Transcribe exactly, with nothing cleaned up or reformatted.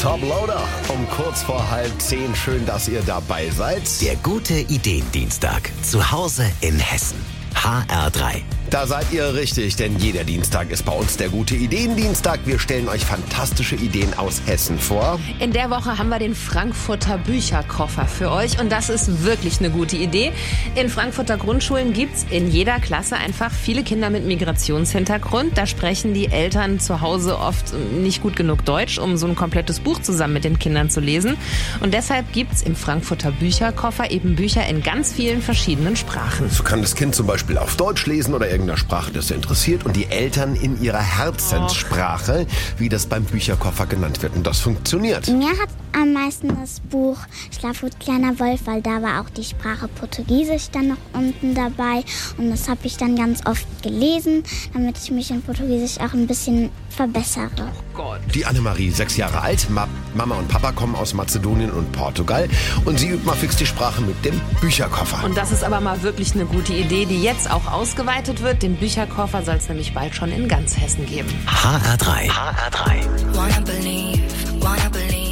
Top Loader um kurz vor halb zehn. Schön, dass ihr dabei seid. Der gute Ideendienstag. Zu Hause in Hessen. H R drei. Da seid ihr richtig, denn jeder Dienstag ist bei uns der gute Ideendienstag. Wir stellen euch fantastische Ideen aus Hessen vor. In der Woche haben wir den Frankfurter Bücherkoffer für euch und das ist wirklich eine gute Idee. In Frankfurter Grundschulen gibt's in jeder Klasse einfach viele Kinder mit Migrationshintergrund. Da sprechen die Eltern zu Hause oft nicht gut genug Deutsch, um so ein komplettes Buch zusammen mit den Kindern zu lesen. Und deshalb gibt's im Frankfurter Bücherkoffer eben Bücher in ganz vielen verschiedenen Sprachen. So kann das Kind zum Beispiel auf Deutsch lesen oder irgendeiner Sprache, das interessiert, und die Eltern in ihrer Herzenssprache, wie das beim Bücherkoffer genannt wird. Und das funktioniert. Mir hat am meisten das Buch Schlafhut kleiner Wolf, weil da war auch die Sprache Portugiesisch dann noch unten dabei. Und das habe ich dann ganz oft gelesen, damit ich mich in Portugiesisch auch ein bisschen verbessere. Oh Gott. Die Annemarie, sechs Jahre alt, Ma- Mama und Papa kommen aus Mazedonien und Portugal und sie übt mal fix die Sprache mit dem Bücherkoffer. Und das ist aber mal wirklich eine gute Idee, die jetzt auch ausgeweitet wird. Den Bücherkoffer soll es nämlich bald schon in ganz Hessen geben. H R drei. H R drei. Wanna believe, wanna believe.